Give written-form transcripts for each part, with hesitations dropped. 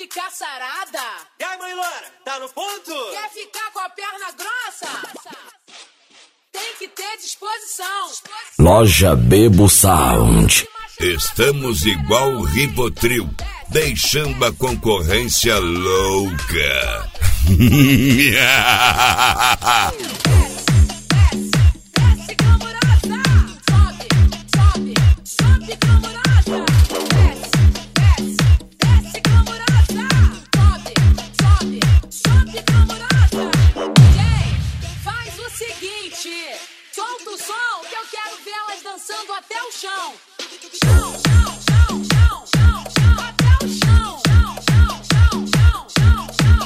ficar sarada? E aí, mãe Loura, tá no ponto? Quer ficar com a perna grossa? Tem que ter disposição. Loja Bebo Sound. Estamos igual o Rivotril, deixando a concorrência louca. Solta o som que eu quero ver elas dançando até o chão. Chão, chão, chão, chão, chão, chão, até o chão. Chão, chão, chão, chão, chão, chão,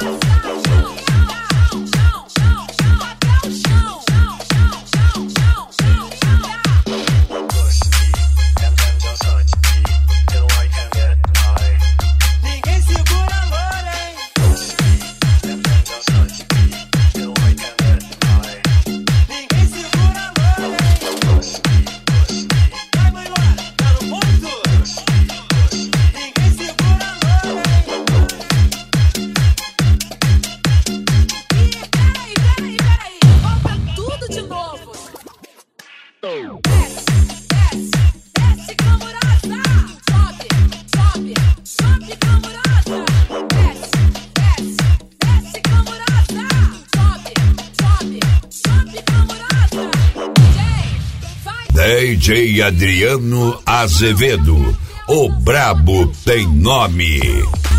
até o chão. Chão, chão, chão, chão, chão, chão. Ninguém segura a loura, hein? Ninguém segura a loura, hein? Vai, mãe Loura, tá no ponto? Ninguém segura a loura, hein? Peraí, volta tudo de novo. Desce, clamorosa. Sobe, sobe, sobe, clamorosa. Desce, clamorosa. Sobe, sobe, sobe, clamorosa. DJ Adriano Azevedo, o brabo tem nome.